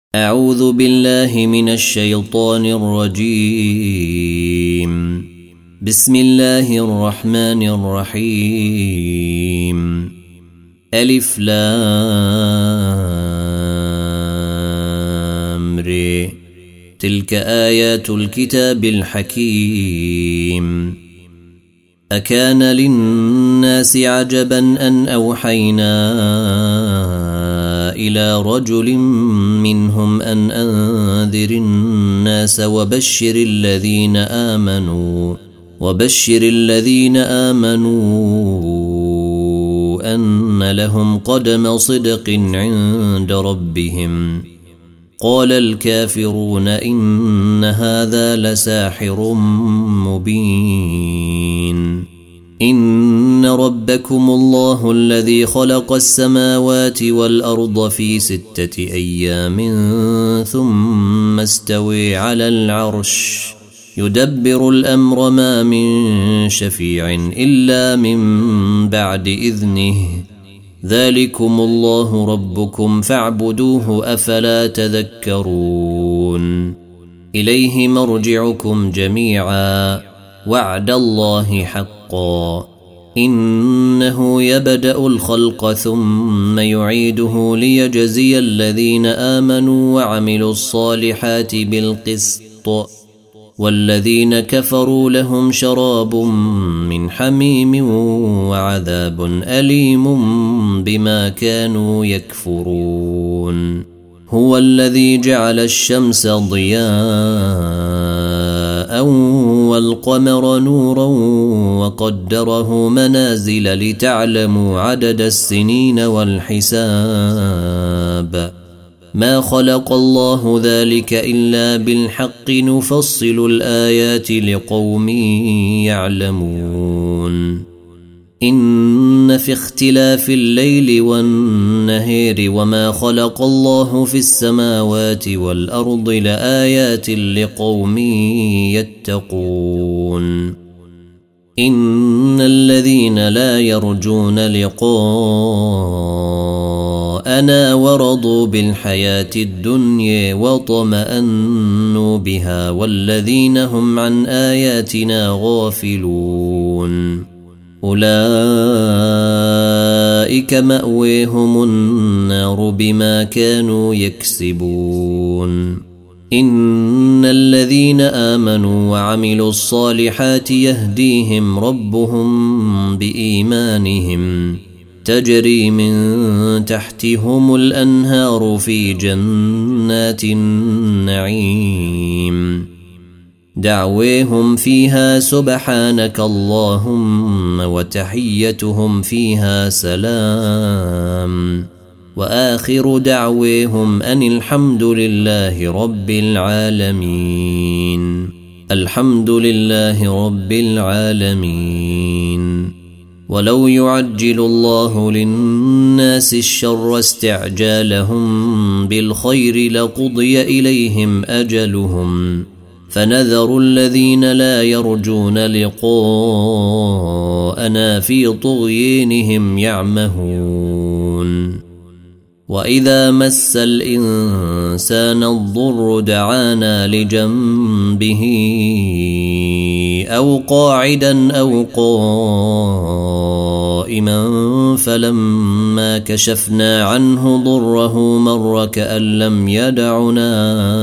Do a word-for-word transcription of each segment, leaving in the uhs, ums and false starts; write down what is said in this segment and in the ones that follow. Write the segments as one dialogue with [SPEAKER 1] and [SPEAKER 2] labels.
[SPEAKER 1] أعوذ بالله من الشيطان الرجيم. بسم الله الرحمن الرحيم. ألف لام ر. تلك آيات الكتاب الحكيم. أكان للناس عجبا أن أوحينا إلى رجل منهم أن أنذر الناس وبشر الذين آمنوا وبشر الذين آمنوا أن لهم قدم صدق عند ربهم. قال الكافرون إن هذا لساحر مبين. إن ربكم الله الذي خلق السماوات والأرض في ستة أيام ثم استوى على العرش يدبر الأمر ما من شفيع إلا من بعد إذنه. ذلكم الله ربكم فاعبدوه أفلا تذكرون. إليه مرجعكم جميعا وعد الله حقا. إنه يبدأ الخلق ثم يعيده ليجزي الذين آمنوا وعملوا الصالحات بالقسط والذين كفروا لهم شراب من حميم وعذاب أليم بما كانوا يكفرون. هو الذي جعل الشمس ضياء والقمر نورا وقدره منازل لتعلموا عدد السنين والحساب. ما خلق الله ذلك إلا بالحق نفصل الآيات لقوم يعلمون. إن في اختلاف الليل والنهار وما خلق الله في السماوات والأرض لآيات لقوم يتقون. إن الذين لا يرجون لقاءنا ورضوا بالحياة الدنيا وطمأنوا بها والذين هم عن آياتنا غافلون أولئك مأويهم النار بما كانوا يكسبون. إن الذين آمنوا وعملوا الصالحات يهديهم ربهم بإيمانهم تجري من تحتهم الأنهار في جنات النعيم. دعويهم فيها سبحانك اللهم وتحيتهم فيها سلام وآخر دعويهم أن الحمد لله رب العالمين. الحمد لله رب العالمين. ولو يعجل الله للناس الشر استعجالهم بالخير لقضي إليهم أجلهم فنذر الذين لا يرجون لقاءنا في طغيانهم يعمهون. وإذا مس الإنسان الضر دعانا لجنبه أو قاعدا أو قائما فلما كشفنا عنه ضره مر كأن لم يدعنا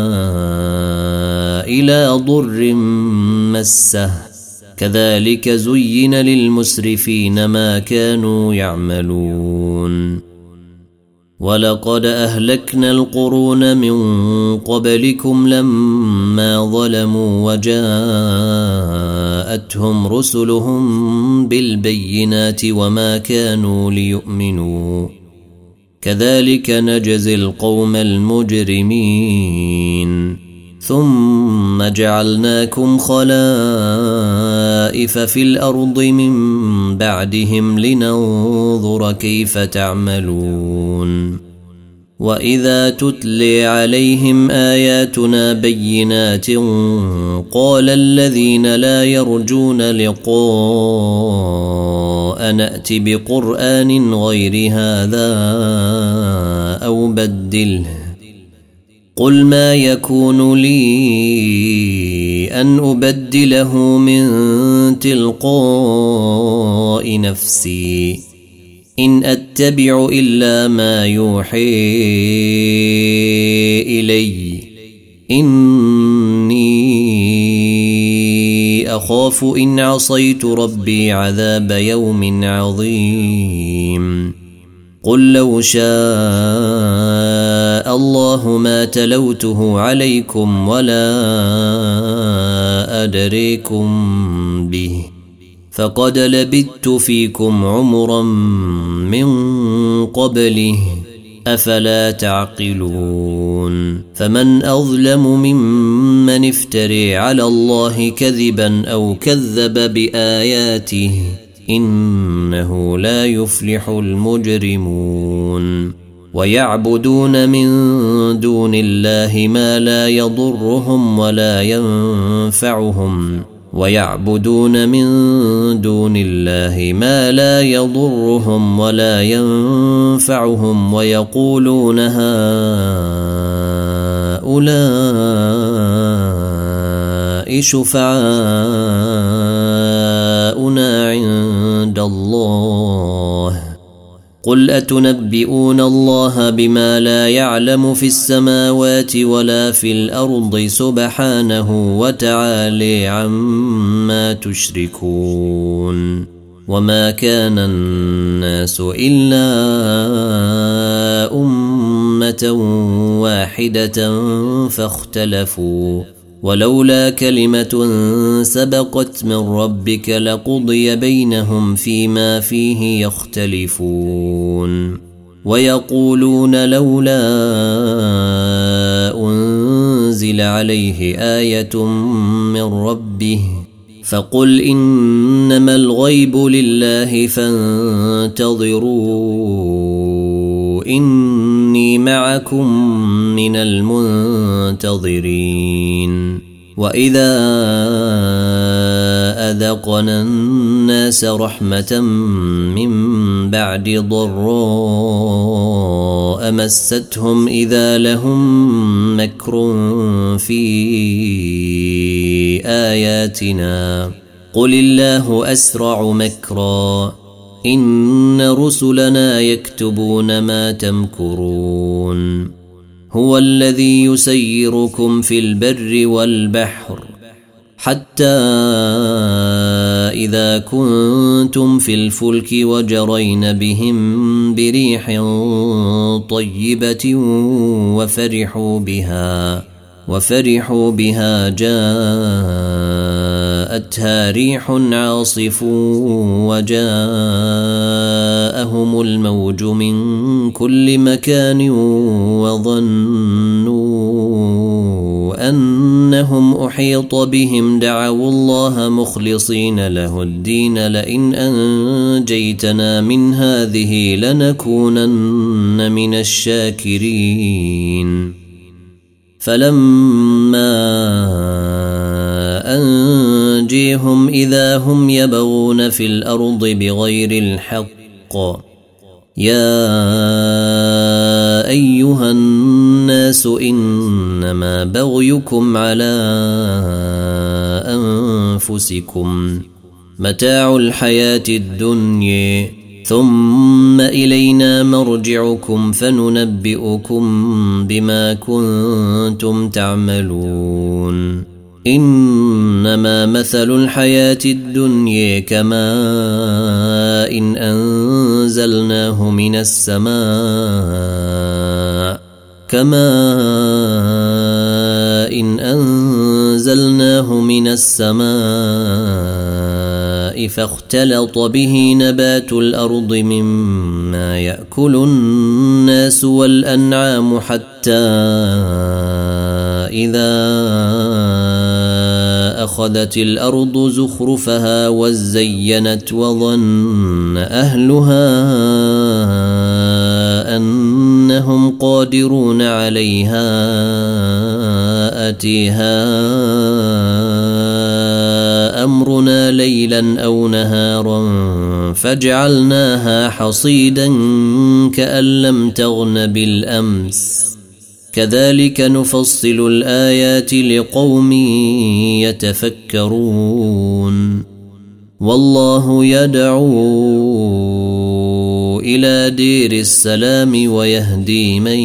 [SPEAKER 1] إلى ضر مسه. كذلك زين للمسرفين ما كانوا يعملون. ولقد أهلكنا القرون من قبلكم لما ظلموا وجاءتهم رسلهم بالبينات وما كانوا ليؤمنوا. كذلك نجزي القوم المجرمين. ثم جعلناكم خلائف في الأرض من بعدهم لننظر كيف تعملون. وإذا تتلي عليهم آياتنا بينات قال الذين لا يرجون لقاء نأت بقرآن غير هذا أو بدله قل ما يكون لي أن أبدله من تلقاء نفسي إن أتبع إلا ما يوحي إلي إني أخاف إن عصيت ربي عذاب يوم عظيم قل لو شاء الله ما تلوته عليكم ولا أدريكم به فقد لبثت فيكم عمرا من قبله أفلا تعقلون فمن أظلم ممن افتري على الله كذبا أو كذب بآياته إنه لا يفلح المجرمون ويعبدون من دون الله ما لا يضرهم ولا ينفعهم ويعبدون من دون الله ما لا يضرهم ولا ينفعهم ويقولون هؤلاء شفعاؤنا عند الله قل أتنبئون الله بما لا يعلم في السماوات ولا في الأرض سبحانه وتعالى عما تشركون وما كان الناس إلا أمة واحدة فاختلفوا ولولا كلمة سبقت من ربك لقضي بينهم فيما فيه يختلفون ويقولون لولا أنزل عليه آية من ربه فقل إنما الغيب لله فانتظروا إني معكم من المنتظرين وإذا أذقنا الناس رحمة من بعد ضراء مستهم إذا لهم مكر في آياتنا قل الله أسرع مكرا إن رسلنا يكتبون ما تمكرون هو الذي يسيركم في البر والبحر حتى إذا كنتم في الفلك وجرين بهم بريح طيبة وفرحوا بها وفرحوا بها جاءتها ريح عاصف وجاءهم الموج من كل مكان وظنوا أنهم أحيط بهم دعوا الله مخلصين له الدين لئن أنجيتنا من هذه لنكونن من الشاكرين فلما أنجيهم إذا هم يبغون في الأرض بغير الحق يا أيها الناس إنما بغيكم على أنفسكم متاع الحياة الدنيا ثم إلينا مرجعكم فننبئكم بما كنتم تعملون إنما مثل الحياة الدنيا كماء إن أنزلناه من السماء كماء إن أنزلناه من السماء فاختلط به نبات الأرض مما يأكل الناس والأنعام حتى إذا أخذت الأرض زخرفها وزينت وظن أهلها أنهم قادرون عليها أتيها أمرنا ليلا أو نهارا فجعلناها حصيدا كأن لم تغن بالأمس كذلك نفصل الآيات لقوم يتفكرون والله يدعو إلى دير السلام ويهدي من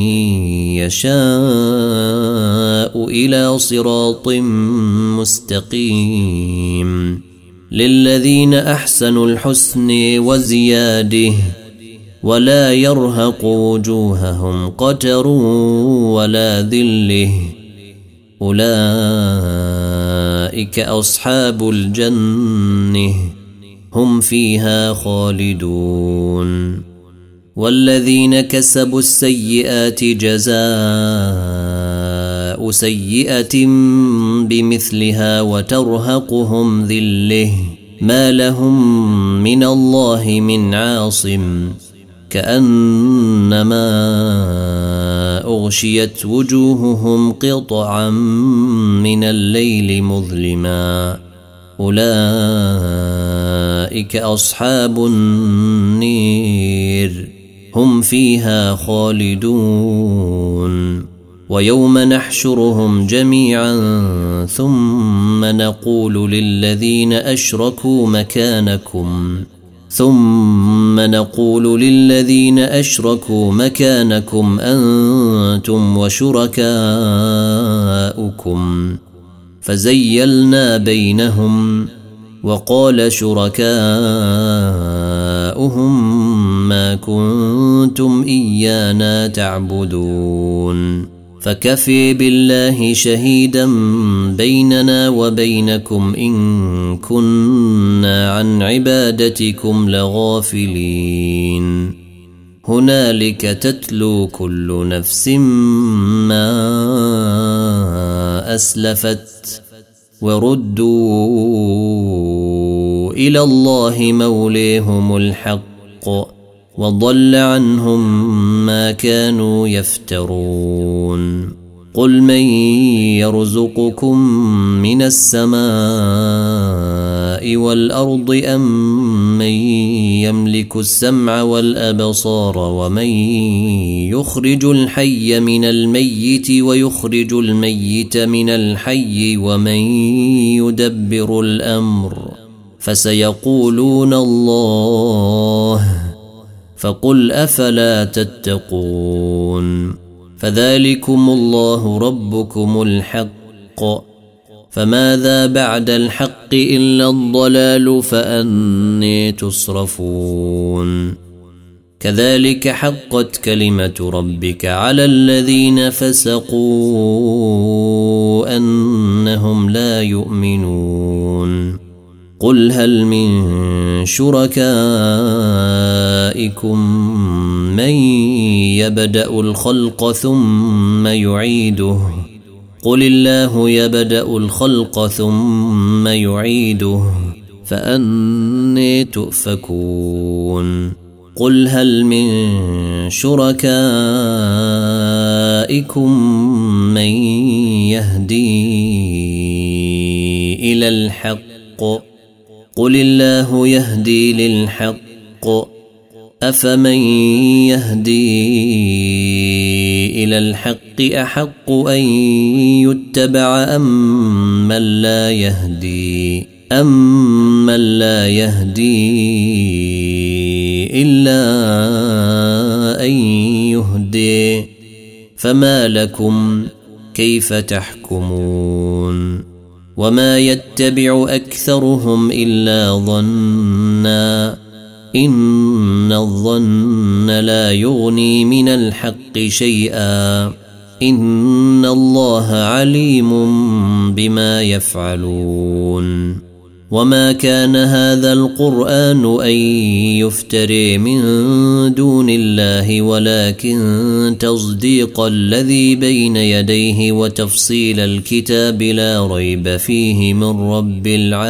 [SPEAKER 1] يشاء إلى صراط مستقيم للذين أحسنوا الحسن وزياده ولا يرهق وجوههم قتر ولا ذله أولئك أصحاب الجنة هم فيها خالدون والذين كسبوا السيئات جزاء سيئة بمثلها وترهقهم ذلة ما لهم من الله من عاصم كأنما أغشيت وجوههم قطعا من الليل مظلما أولئك أصحاب النير هم فيها خالدون ويوم نحشرهم جميعا ثم نقول للذين أشركوا مكانكم ثم نقول للذين أشركوا مكانكم أنتم وشركاؤكم فزيلنا بينهم وقال شركاؤهم ما كنتم إيانا تعبدون فكفي بالله شهيدا بيننا وبينكم إن كنا عن عبادتكم لغافلين هنالك تتلو كل نفس ما أسلفت وردوا إلى الله موليهم الحق وضل عنهم ما كانوا يفترون قل من يرزقكم من السماء والأرض أم من يملك السمع والأبصار ومن يخرج الحي من الميت ويخرج الميت من الحي ومن يدبر الأمر فسيقولون الله فقل أفلا تتقون فذلكم الله ربكم الحق فماذا بعد الحق إلا الضلال فأني تصرفون كذلك حقت كلمة ربك على الذين فسقوا أنهم لا يؤمنون قل هل من شركائكم من يبدأ الخلق ثم يعيده قل الله يبدأ الخلق ثم يعيده فأني تؤفكون قل هل من شركائكم من يهدي إلى الحق قل الله يهدي للحق أفمن يهدي إلى الحق أحق أن يتبع أم من لا يهدي أم من لا يهدي إلا أن يهدي فما لكم كيف تحكمون وما يتبع أكثرهم إلا ظنا إن الظن لا يغني من الحق شيئا إن الله عليم بما يفعلون وما كان هذا القرآن أن يفتري من دون الله ولكن تصديق الذي بين يديه وتفصيل الكتاب لا ريب فيه من رب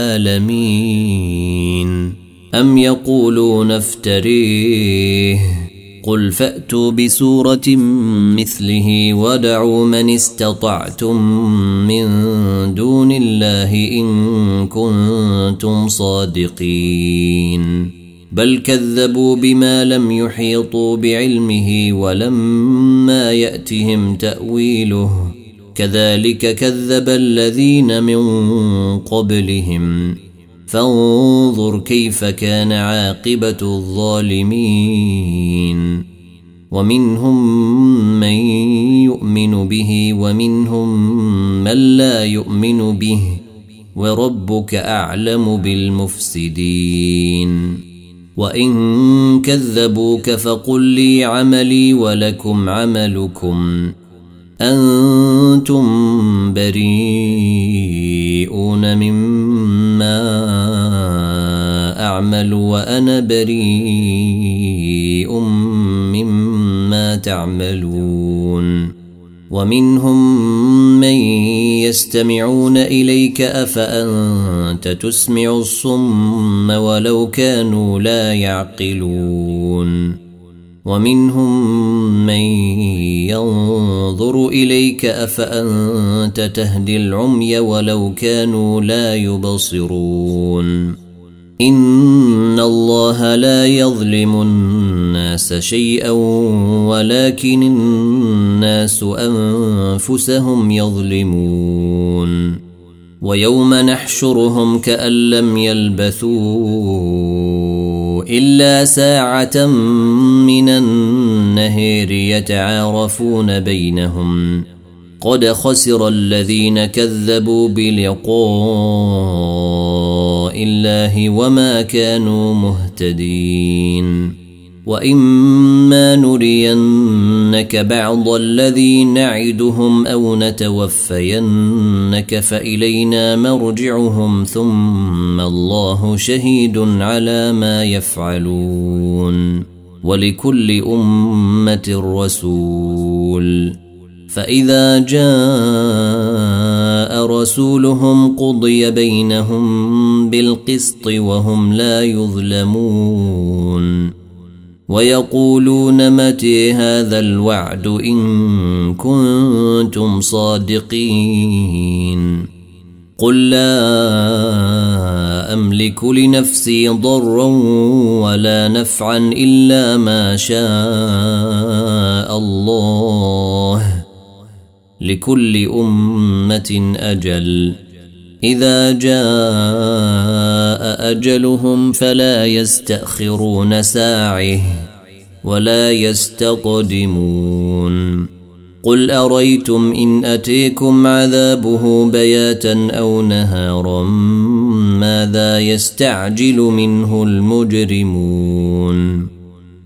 [SPEAKER 1] العالمين أم يقولون افتريه قل فأتوا بسورة مثله ودعوا من استطعتم من دون الله إن كنتم صادقين بل كذبوا بما لم يحيطوا بعلمه ولما يأتهم تأويله كذلك كذب الذين من قبلهم فانظر كيف كان عاقبة الظالمين ومنهم من يؤمن به ومنهم من لا يؤمن به وربك أعلم بالمفسدين وإن كذبوك فقل لي عملي ولكم عملكم أنتم بريئون مما أعمل وأنا بريء مما تعملون ومنهم من يستمعون إليك أفأنت تسمع الصم ولو كانوا لا يعقلون ومنهم من ينظر إليك أفأنت تهدي العمي ولو كانوا لا يبصرون إن الله لا يظلم الناس شيئا ولكن الناس أنفسهم يظلمون ويوم نحشرهم كأن لم يلبثوا إلا ساعة من النهار يتعارفون بينهم قد خسر الذين كذبوا بلقاء الله وما كانوا مهتدين وإما نرينك بعض الذي نعدهم أو نتوفينك فإلينا مرجعهم ثم الله شهيد على ما يفعلون ولكل أمة رسول فإذا جاء رسولهم قضي بينهم بالقسط وهم لا يظلمون ويقولون متى هذا الوعد إن كنتم صادقين قل لا أملك لنفسي ضرا ولا نفعا إلا ما شاء الله لكل أمة أجل إذا جاء أجلهم فلا يستأخرون ساعة ولا يستقدمون قل أريتم إن أتيكم عذابه بياتا أو نهارا ماذا يستعجل منه المجرمون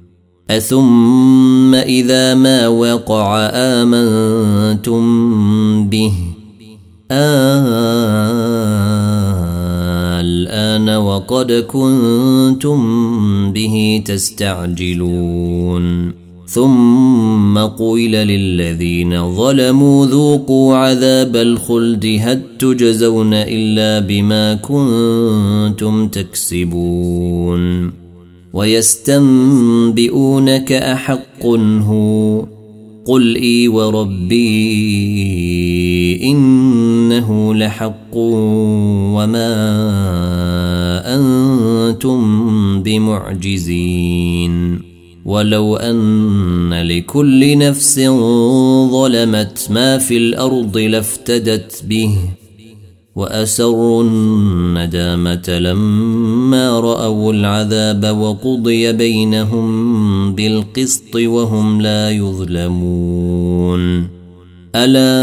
[SPEAKER 1] أثم إذا ما وقع آمنتم به الآن وقد كنتم به تستعجلون ثم قيل للذين ظلموا ذوقوا عذاب الخلد هل تجزون إلا بما كنتم تكسبون ويستنبئونك أحق هو قل إي وربي إنه لحق وما أنتم بمعجزين ولو أن لكل نفس ظلمت ما في الأرض لافتدت به وأسروا الندامة لما رأوا العذاب وقضي بينهم بالقسط وهم لا يظلمون ألا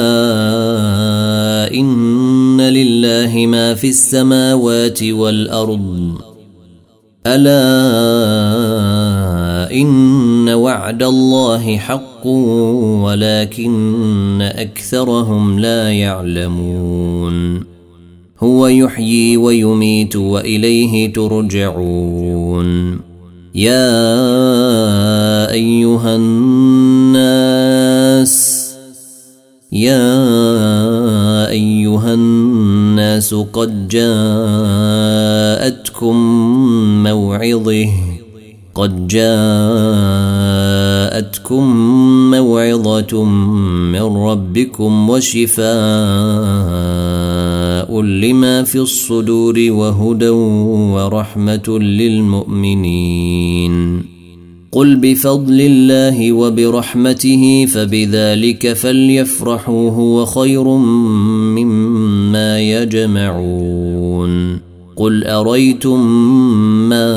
[SPEAKER 1] إن لله ما في السماوات والأرض ألا إن وعد الله حق ولكن أكثرهم لا يعلمون هو يحيي ويميت وإليه ترجعون يا أيها الناس يا أيها الناس قد جاءتكم موعظة قد جاءتكم موعظة من ربكم وشفاء وشفاء لما في الصدور وهدى ورحمة للمؤمنين. قل بفضل الله وبرحمته فبذلك فليفرحوا هو خير مما يجمعون. قل أريتم ما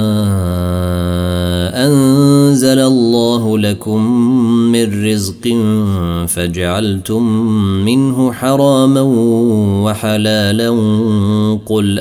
[SPEAKER 1] أنزل الله لكم من رزق فجعلتم منه حراما وحلالا قل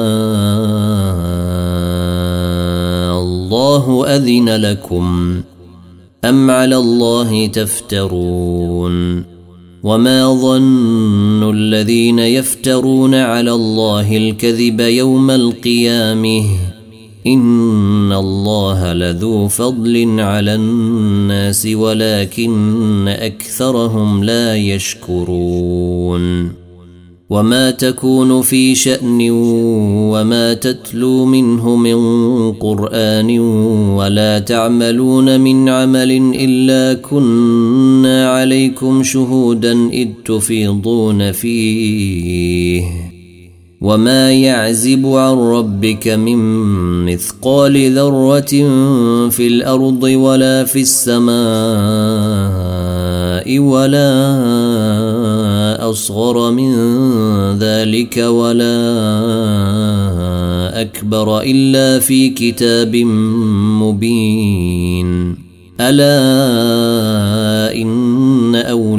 [SPEAKER 1] آه الله أذن لكم أم على الله تفترون. وما ظن الذين يفترون على الله الكذب يوم القيامة إن الله لذو فضل على الناس ولكن أكثرهم لا يشكرون. وما تكون في شأن وما تتلو منه من قرآن ولا تعملون من عمل إلا كنا عليكم شهودا إذ تفيضون فيه وما يعزب عن ربك من مثقال ذرة في الأرض ولا في السماء ولا أصغر من ذلك ولا أكبر إلا في كتاب مبين. ألا إن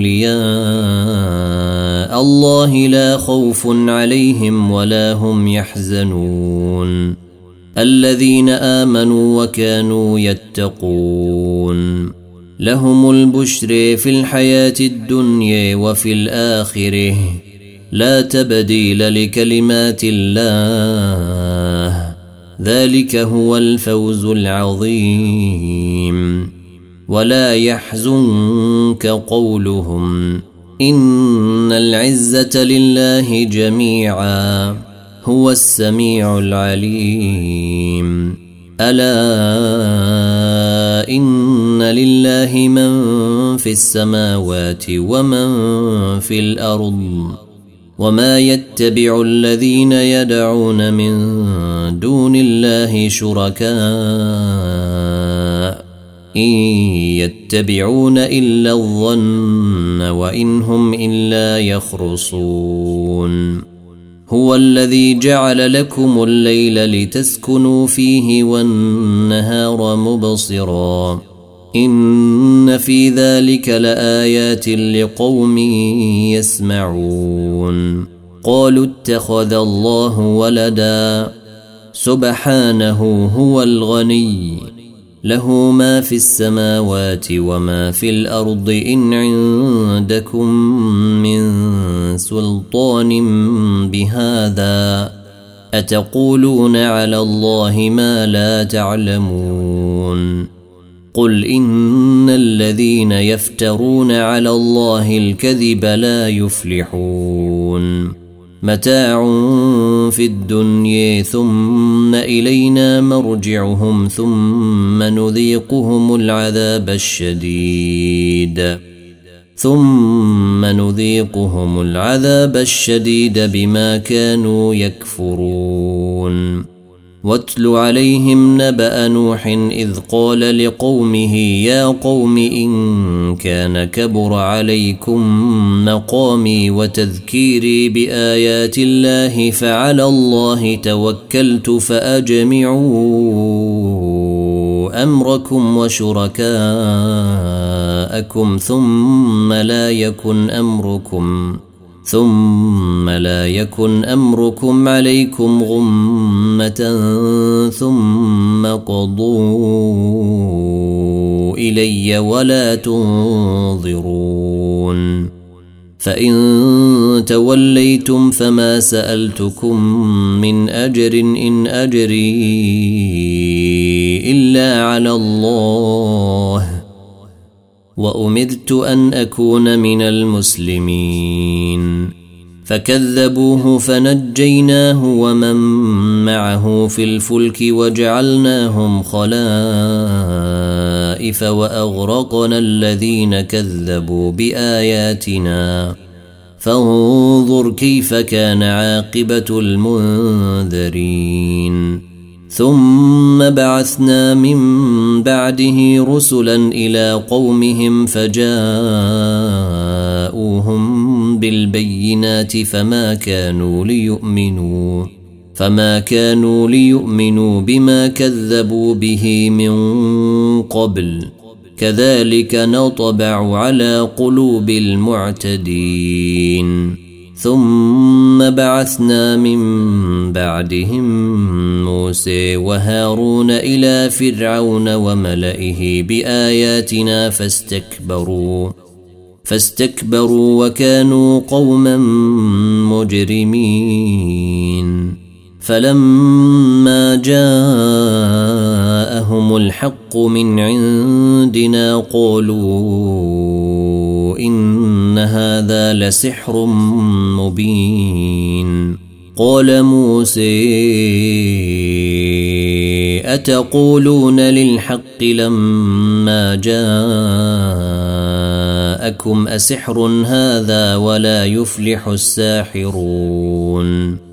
[SPEAKER 1] أولياء الله لا خوف عليهم ولا هم يحزنون الذين آمنوا وكانوا يتقون. لهم البشر في الحياة الدنيا وفي الآخرة لا تبديل لكلمات الله ذلك هو الفوز العظيم. ولا يحزنك قولهم إن العزة لله جميعا هو السميع العليم. ألا إن لله من في السماوات ومن في الأرض وما يتبع الذين يدعون من دون الله شركاء إن يتبعون إلا الظن وإن هم إلا يخرصون. هو الذي جعل لكم الليل لتسكنوا فيه والنهار مبصرا إن في ذلك لآيات لقوم يسمعون. قالوا اتخذ الله ولدا سبحانه هو الغني له ما في السماوات وما في الأرض إن عندكم من سلطان بهذا أتقولون على الله ما لا تعلمون. قل إن الذين يفترون على الله الكذب لا يفلحون. متاع في الدنيا ثم إلينا مرجعهم ثم نذيقهم العذاب الشديد ثم نذيقهم العذاب الشديد بما كانوا يكفرون. واتل عليهم نبأ نوح إذ قال لقومه يا قوم إن كان كبر عليكم مقامي وتذكيري بآيات الله فعلى الله توكلت فأجمعوا أمركم وشركاءكم ثم لا يكن أمركم ثم لا يكن أمركم عليكم غمة ثم قضوا إلي ولا تنظرون. فإن توليتم فما سألتكم من أجر إن أجري إلا على الله وأمرت أن أكون من المسلمين. فكذبوه فنجيناه ومن معه في الفلك وجعلناهم خلائف وأغرقنا الذين كذبوا بآياتنا فانظر كيف كان عاقبة المنذرين ثم بعثنا من بعده رسلا إلى قومهم فجاءوهم بالبينات فما كانوا ليؤمنوا فما كانوا ليؤمنوا بما كذبوا به من قبل كذلك نطبع على قلوب المعتدين ثم بعثنا من بعدهم موسى وهارون إلى فرعون وملئه بآياتنا فاستكبروا فاستكبروا وكانوا قوما مجرمين فلما جاءهم الحق من عندنا قالوا إن هذا لسحر مبين قال موسى أتقولون للحق لما جاءكم أسحر هذا ولا يفلح الساحرون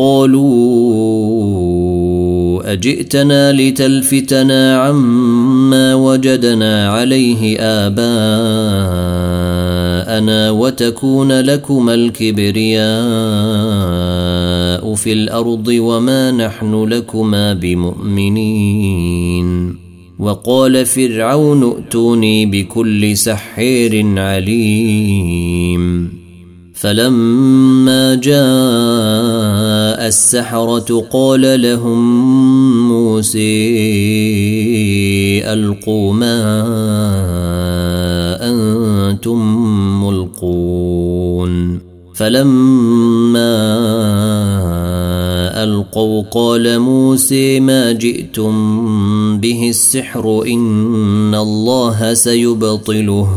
[SPEAKER 1] قالوا أجئتنا لتلفتنا عما وجدنا عليه آباءنا وتكون لكما الكبرياء في الأرض وما نحن لكما بمؤمنين وقال فرعون ائتوني بكل سحير عليم فلما جاء السحرة قال لهم موسى ألقوا ما أنتم ملقون فلما ألقوا قال موسى ما جئتم به السحر إن الله سيبطله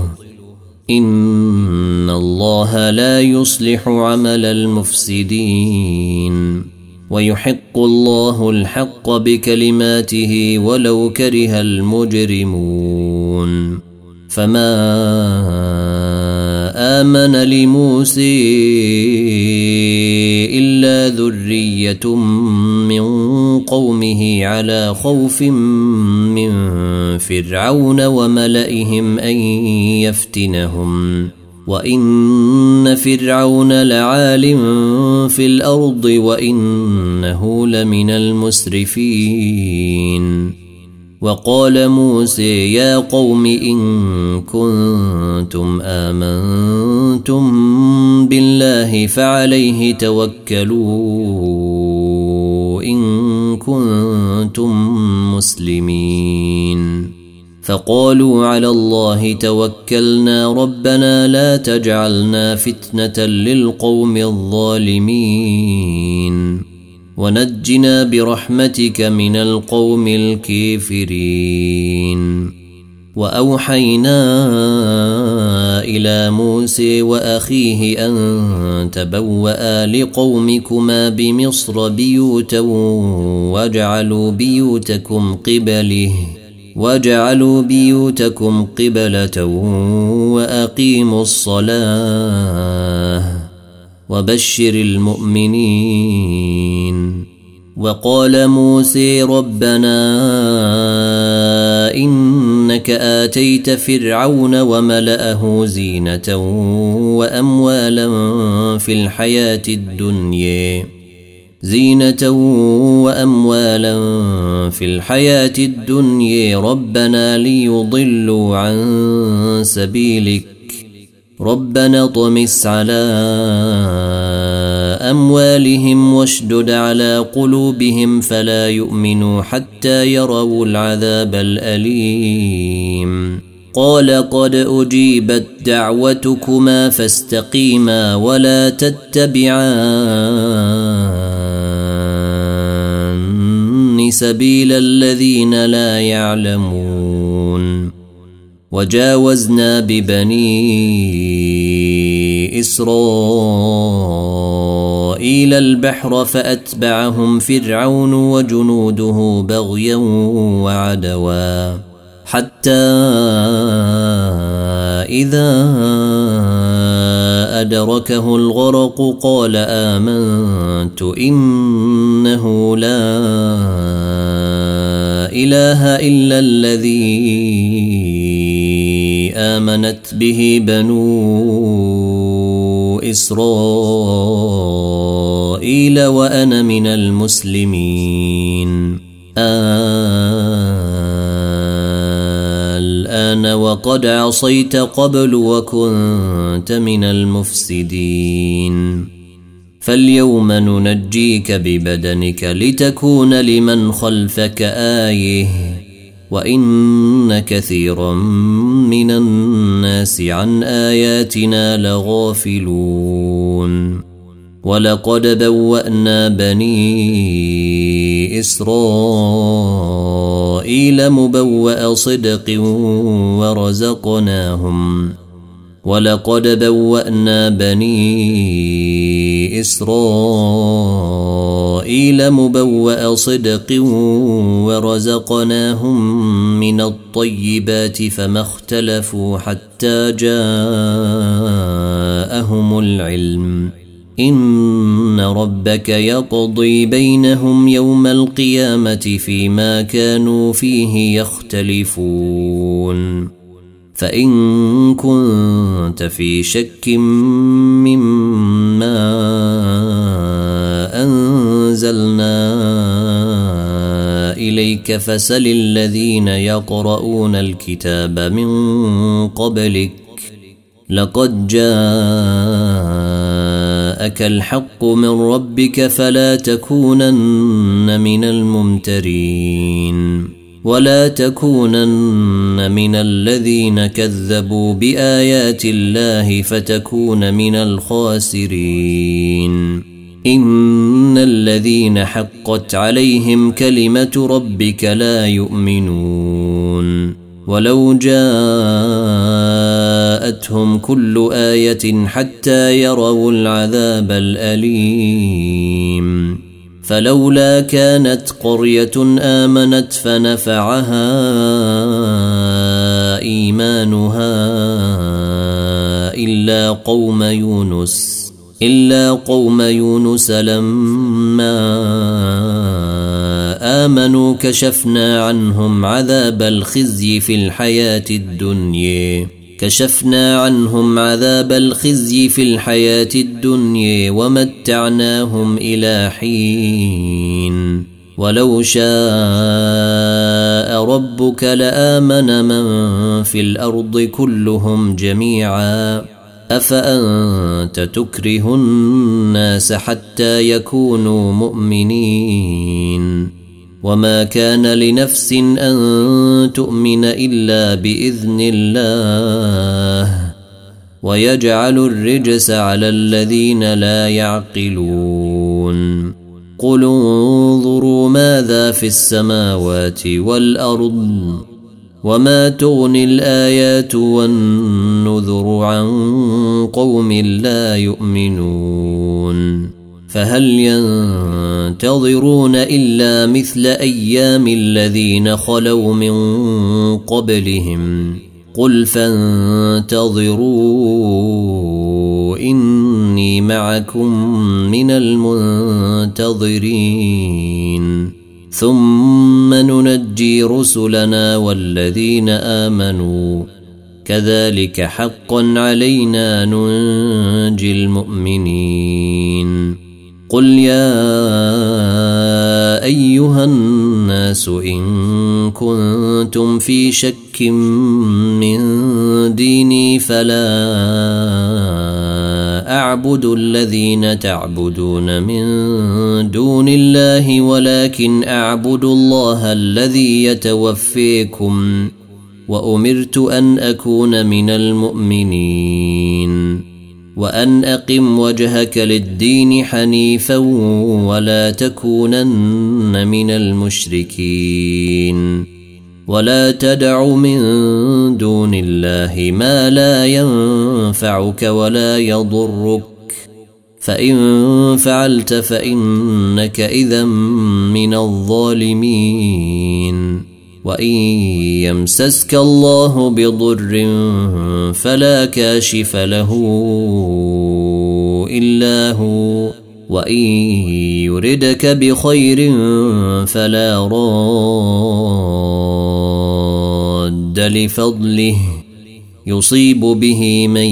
[SPEAKER 1] إن الله لا يصلح عمل المفسدين ويحق الله الحق بكلماته ولو كره المجرمون فما آمن لموسى إلا ذرية من قومه على خوف من فرعون وملئهم أن يفتنهم وإن فرعون لعال في الأرض وإنه لمن المسرفين وقال موسى يا قوم إن كنتم آمنتم بالله فعليه توكلوا إن كنتم مسلمين فقالوا على الله توكلنا ربنا لا تجعلنا فتنة للقوم الظالمين ونجنا برحمتك من القوم الكافرين وأوحينا إلى موسى وأخيه أن تبوأ لقومكما بمصر بيوتا واجعلوا بيوتكم قبله واجعلوا بيوتكم قبلة وأقيموا الصلاة وبشر المؤمنين وقال موسى ربنا إنك آتيت فرعون وملأه زينة وأموالا في الحياة الدنيا زينة وأموالا في الحياة الدنيا ربنا ليضلوا عن سبيلك ربنا طمس على أموالهم واشدد على قلوبهم فلا يؤمنوا حتى يروا العذاب الأليم قال قد أجيبت دعوتكما فاستقيما ولا تتبعان سبيل الذين لا يعلمون وجاوزنا ببني إسرائيل البحر فأتبعهم فرعون وجنوده بغيا وعدوا حتى إذا أدركه الغرق قال آمنت إنه لا إله إلا الذي آمنت به بنو إسرائيل وأنا من المسلمين. الآن وقد عصيت قبل وكنت من المفسدين فاليوم ننجيك ببدنك لتكون لمن خلفك آية وإن كثيرا من الناس عن آياتنا لغافلون. ولقد بوأنا بني إسرائيل مبوأ صدق ورزقناهم ولقد بوأنا بني إسرائيل مبوأ صدق ورزقناهم من الطيبات فما اختلفوا حتى جاءهم العلم إن ربك يقضي بينهم يوم القيامة فيما كانوا فيه يختلفون. فإن كنت في شك مما أنزلنا إليك فسل الذين يقرؤون الكتاب من قبلك لقد جاءك الحق من ربك فلا تكونن من الممترين ولا تكونن من الذين كذبوا بآيات الله فتكون من الخاسرين. إن الذين حقت عليهم كلمة ربك لا يؤمنون ولو جاءتهم كل آية حتى يروا العذاب الأليم فلولا كانت قرية آمنت فنفعها إيمانها إلا قوم يونس إلا قوم يونس لما آمنوا كشفنا عنهم عذاب الخزي في الحياة الدنيا كشفنا عنهم عذاب الخزي في الحياة الدنيا ومتعناهم إلى حين ولو شاء ربك لآمن من في الأرض كلهم جميعا أفأنت تكره الناس حتى يكونوا مؤمنين وما كان لنفس أن تؤمن إلا بإذن الله ويجعل الرجس على الذين لا يعقلون. قل انظروا ماذا في السماوات والأرض وما تغني الآيات والنذر عن قوم لا يؤمنون فهل ينتظرون إلا مثل أيام الذين خلوا من قبلهم قل فانتظروا إني معكم من المنتظرين ثم ننجي رسلنا والذين آمنوا كذلك حقا علينا ننجي المؤمنين. قل يا أيها الناس إن كنتم في شك من ديني فلا أعبد الذين تعبدون من دون الله ولكن أعبد الله الذي يتوفيكم وأمرت أن أكون من المؤمنين وأن أقم وجهك للدين حنيفا ولا تكونن من المشركين ولا تدع من دون الله ما لا ينفعك ولا يضرك فإن فعلت فإنك إذا من الظالمين وإن يمسسك الله بضر فلا كاشف له إلا هو وإن يردك بخير فلا راد لفضله يصيب به من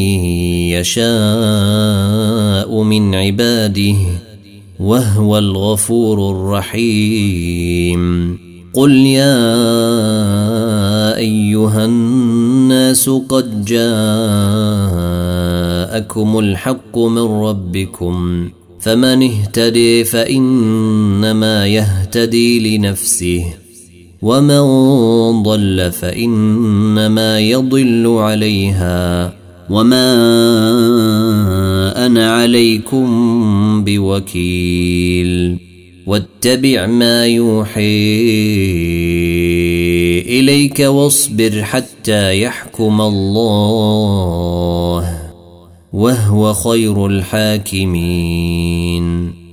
[SPEAKER 1] يشاء من عباده وهو الغفور الرحيم. قل يا أيها الناس قد جاءكم الحق من ربكم فمن اهتدي فإنما يهتدي لنفسه ومن ضل فإنما يضل عليها وما أنا عليكم بوكيل. واتبع ما يوحي إليك واصبر حتى يحكم الله وهو خير الحاكمين.